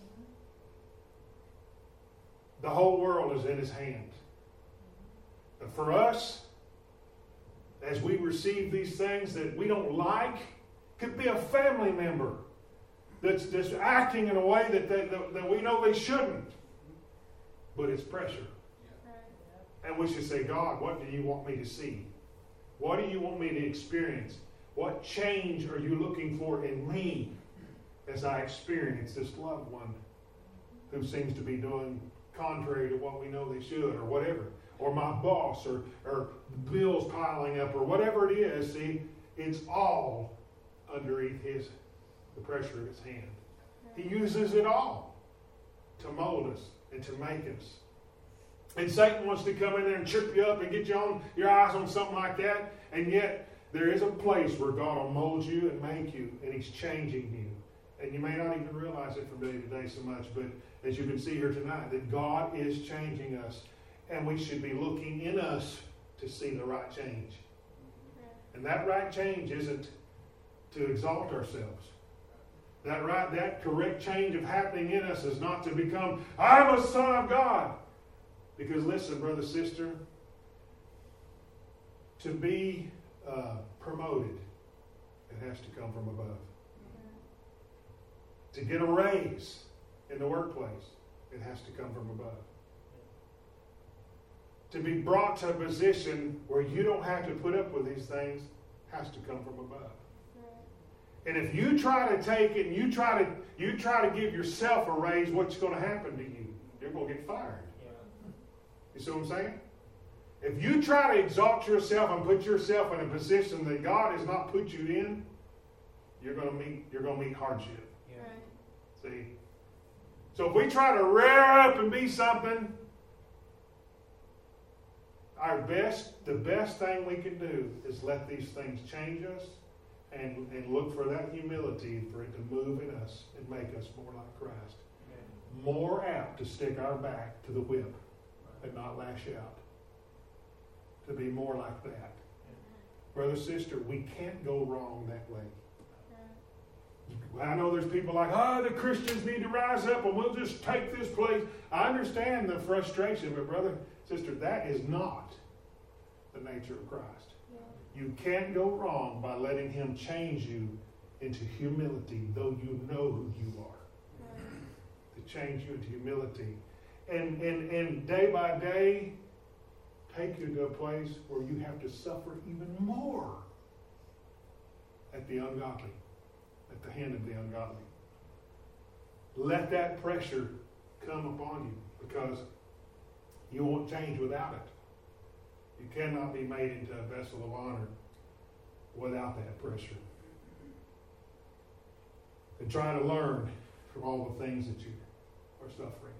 The whole world is in His hand. But for us, as we receive these things that we don't like, could be a family member that's acting in a way that we know they shouldn't. But it's pressure. Right. And we should say, God, what do you want me to see? What do you want me to experience? What change are you looking for in me as I experience this loved one who seems to be doing contrary to what we know they should, or whatever? Or my boss, or bills piling up, or whatever it is. See, it's all underneath the pressure of His hand. He uses it all to mold us and to make us. And Satan wants to come in there and trip you up and get you on your eyes on something like that. And yet, there is a place where God will mold you and make you, and He's changing you. And you may not even realize it from day to day so much, but as you can see here tonight, that God is changing us. And we should be looking in us to see the right change. And that right change isn't to exalt ourselves. That correct change of happening in us is not to become, I'm a son of God. Because listen, brother, sister, to be promoted, it has to come from above. To get a raise in the workplace, it has to come from above. To be brought to a position where you don't have to put up with these things has to come from above. And if you try to take it and you try to give yourself a raise, what's going to happen to you? You're going to get fired. You see what I'm saying? If you try to exalt yourself and put yourself in a position that God has not put you in, you're going to meet hardship. Right. See? So if we try to rear up and be something, the best thing we can do is let these things change us and look for that humility for it to move in us and make us more like Christ. More apt to stick our back to the whip and not lash out. To be more like that. Brother, sister, we can't go wrong that way. I know there's people like, the Christians need to rise up and we'll just take this place. I understand the frustration, but brother, sister, that is not the nature of Christ. You can't go wrong by letting Him change you into humility, though you know who you are. To change you into humility. And day by day, take you to a place where you have to suffer even more at the ungodly, at the hand of the ungodly. Let that pressure come upon you, because you won't change without it. You cannot be made into a vessel of honor without that pressure. And try to learn from all the things that you are suffering.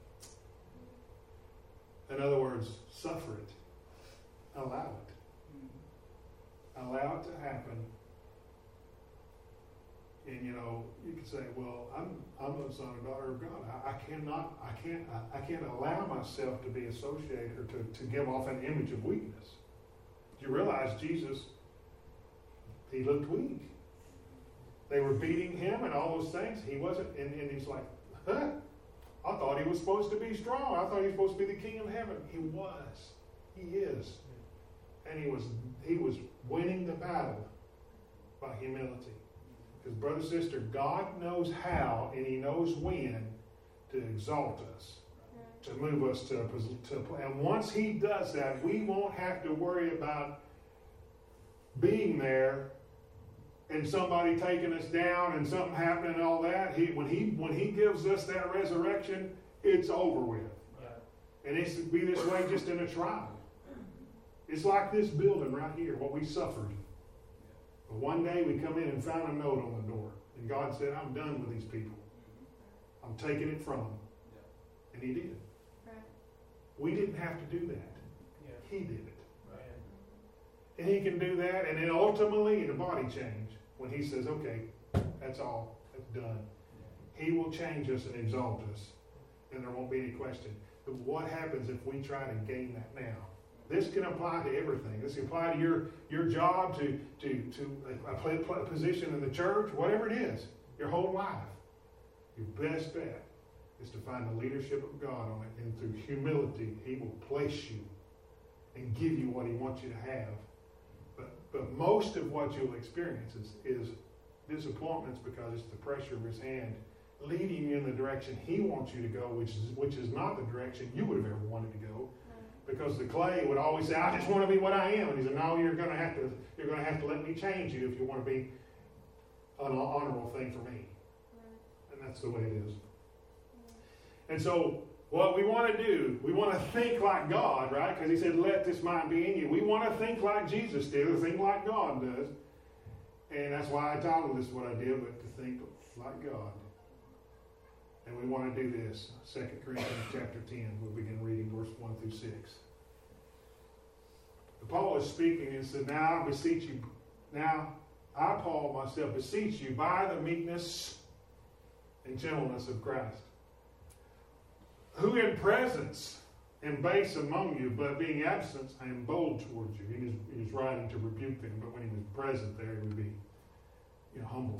In other words, suffer it. Allow it. Allow it to happen. And you can say, well, I'm a son or daughter of God. I can't allow myself to be associated or to give off an image of weakness. Do you realize Jesus, He looked weak. They were beating Him and all those things. He wasn't, and He's like, I thought He was supposed to be strong. I thought He was supposed to be the King of heaven. He was. He is. And he was winning the battle by humility. Because brother, sister, God knows how and He knows when to exalt us, to move us to a position. And once He does that, we won't have to worry about being there and somebody taking us down and something happening and all that. When he gives us that resurrection, it's over with. Yeah. And it's to be this way just in a trial. It's like this building right here, what we suffered. But one day we come in and found a note on the door. And God said, I'm done with these people. I'm taking it from them. And He did. Right. We didn't have to do that. Yeah. He did it. Right. And He can do that. And then ultimately, the body change. When He says, okay, that's all. That's done. He will change us and exalt us. And there won't be any question. But what happens if we try to gain that now? This can apply to everything. This can apply to your job, to a position in the church, whatever it is, your whole life. Your best bet is to find the leadership of God on it. And through humility, He will place you and give you what He wants you to have. But most of what you'll experience is disappointments, because it's the pressure of His hand leading you in the direction He wants you to go, which is not the direction you would have ever wanted to go. Because the clay would always say, I just want to be what I am. And He said, no, you're going to have to let me change you if you want to be an honorable thing for me. And that's the way it is. And so what we want to do, we want to think like God, right? Because He said, let this mind be in you. We want to think like Jesus did, think like God does. And that's why I titled this what I did, but to think like God. And we want to do this. 2 Corinthians chapter 10, we'll begin reading verse 1 through 6. Paul is speaking and said, now I beseech you, now I, Paul, myself, beseech you by the meekness and gentleness of Christ, who in presence am base among you, but being absent, I am bold towards you. He was writing to rebuke them, but when he was present there, he would be humble.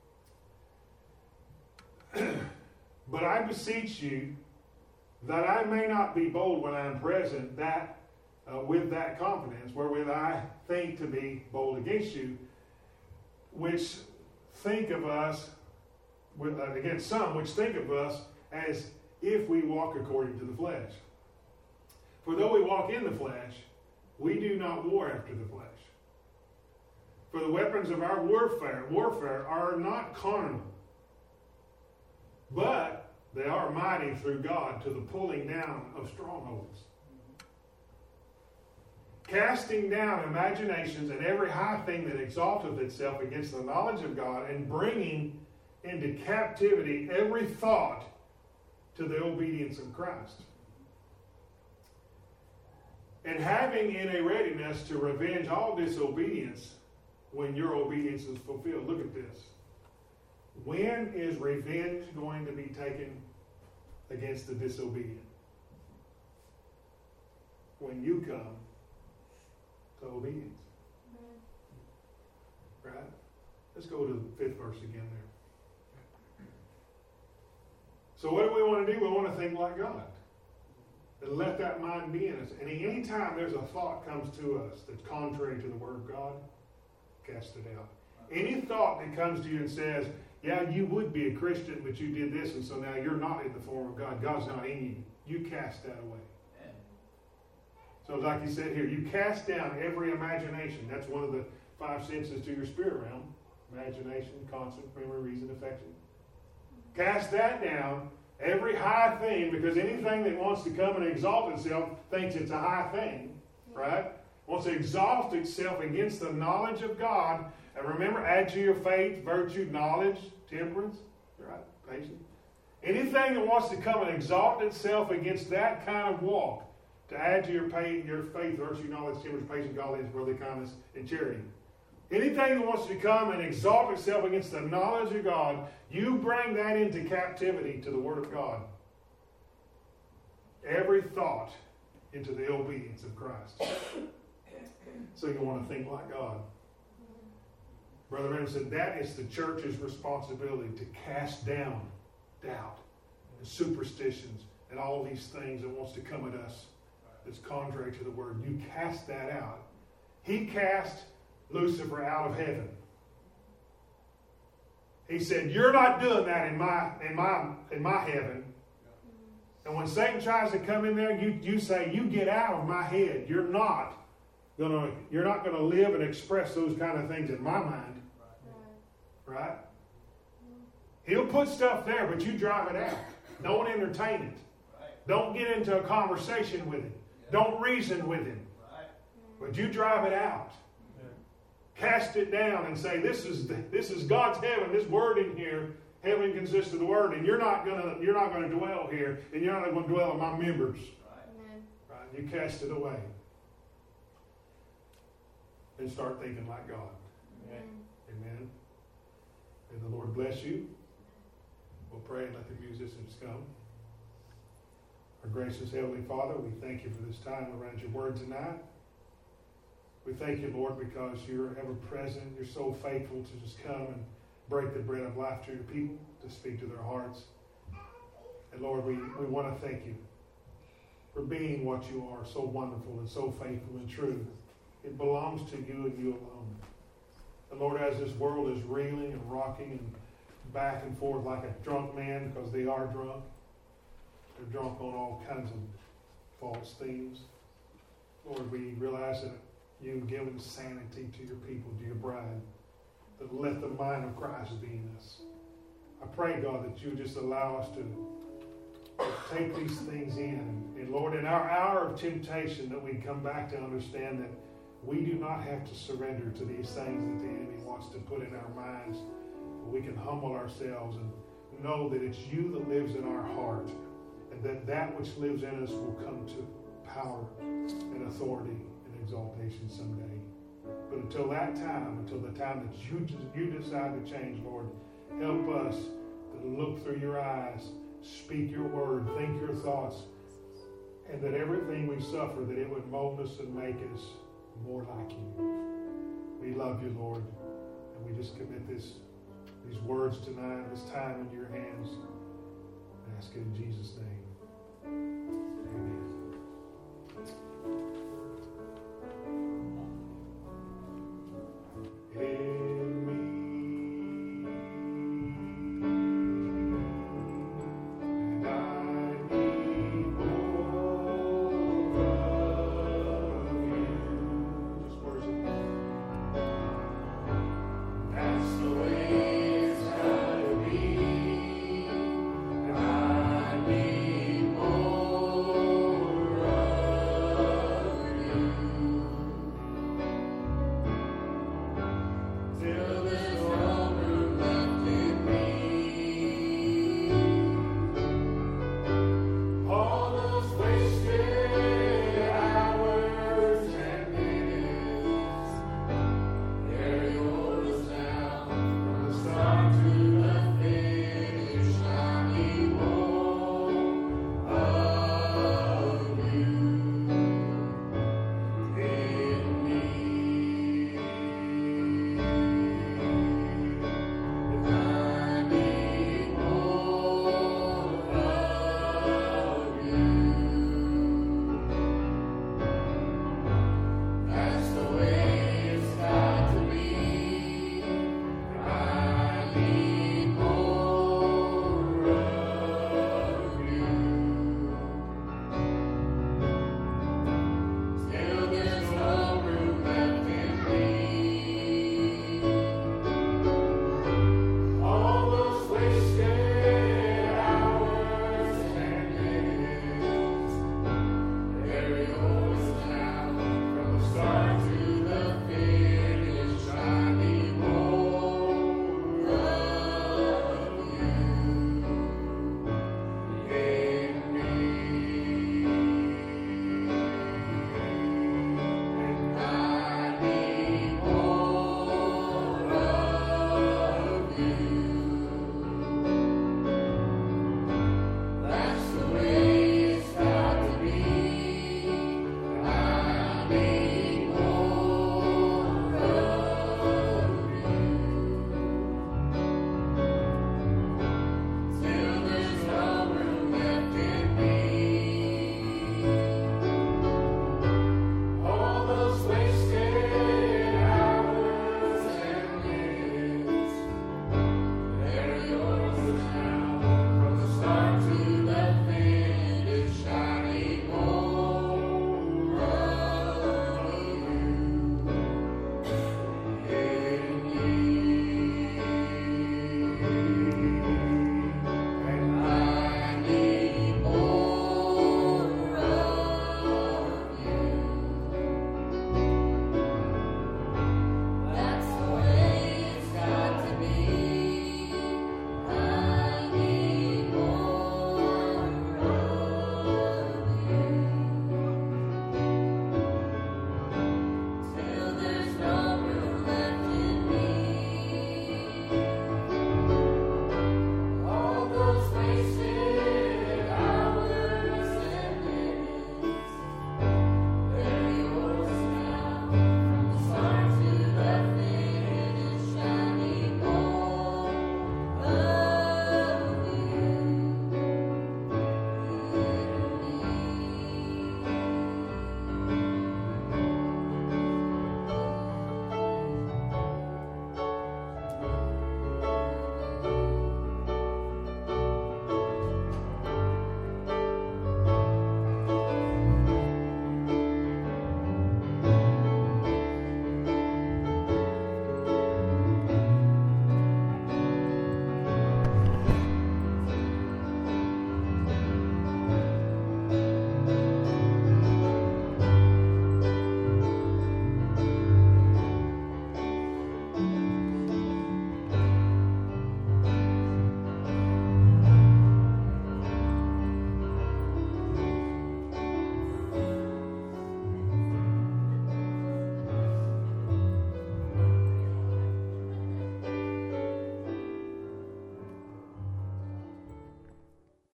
But I beseech you that I may not be bold when I am present, that with that confidence wherewith I think to be bold against you, which think of us, against some, which think of us as if we walk according to the flesh. For though we walk in the flesh, we do not war after the flesh. For the weapons of our warfare are not carnal, but they are mighty through God to the pulling down of strongholds, casting down imaginations and every high thing that exalteth itself against the knowledge of God, and bringing into captivity every thought to the obedience of Christ. And having in a readiness to revenge all disobedience when your obedience is fulfilled. Look at this. When is revenge going to be taken against the disobedient? When you come to obedience. Right? Let's go to the 5th verse again there. So what do we want to do? We want to think like God. And let that mind be in us. And any time there's a thought comes to us that's contrary to the Word of God, cast it out. Any thought that comes to you and says, yeah, you would be a Christian, but you did this, and so now you're not in the form of God. God's not in you. You cast that away. So like he said here, you cast down every imagination. That's one of the 5 senses to your spirit realm. Imagination, concept, memory, reason, affection. Cast that down. Every high thing, because anything that wants to come and exalt itself thinks it's a high thing, right? Wants to exalt itself against the knowledge of God. And remember, add to your faith, virtue, knowledge, temperance, right? Patience. Anything that wants to come and exalt itself against that kind of walk, to add to your faith, virtue, knowledge, temperance, patience, godliness, brotherly kindness, and charity. Anything that wants to come and exalt itself against the knowledge of God, you bring that into captivity to the Word of God. Every thought into the obedience of Christ. So you want to think like God. Brother Branham said that is the church's responsibility, to cast down doubt and superstitions and all these things that wants to come at us that's contrary to the Word. You cast that out. He cast Lucifer out of heaven. He said, you're not doing that in my heaven. And when Satan tries to come in there, you say, you get out of my head. You're not gonna live and express those kind of things in my mind. Right? He'll put stuff there, but you drive it out. Don't entertain it. Don't get into a conversation with him. Don't reason with him. But you drive it out. cast it down and say, this is God's heaven, this word in here. Heaven consists of the word, and you're not gonna dwell here, and you're not going to dwell in my members. Amen. Right? You cast it away. And start thinking like God. Amen. Amen. May the Lord bless you. We'll pray and let the musicians come. Our gracious Heavenly Father, we thank you for this time around your word tonight. We thank you, Lord, because you're ever present. You're so faithful to just come and break the bread of life to your people, to speak to their hearts. And Lord, we want to thank you for being what you are, so wonderful and so faithful and true. It belongs to you and you alone. And Lord, as this world is reeling and rocking and back and forth like a drunk man, because they are drunk, they're drunk on all kinds of false things. Lord, we realize that you've given sanity to your people, to your bride, that let the mind of Christ be in us. I pray, God, that you just allow us to take these things in. And Lord, in our hour of temptation, that we come back to understand that we do not have to surrender to these things that the enemy wants to put in our minds. But we can humble ourselves and know that it's you that lives in our heart, and that that which lives in us will come to power and authority and exaltation someday. But until that time, until the time that you decide to change, Lord, help us to look through your eyes, speak your word, think your thoughts, and that everything we suffer, that it would mold us and make us more like you. We love you, Lord, and we just commit these words tonight, this time in your hands, and ask it in Jesus' name.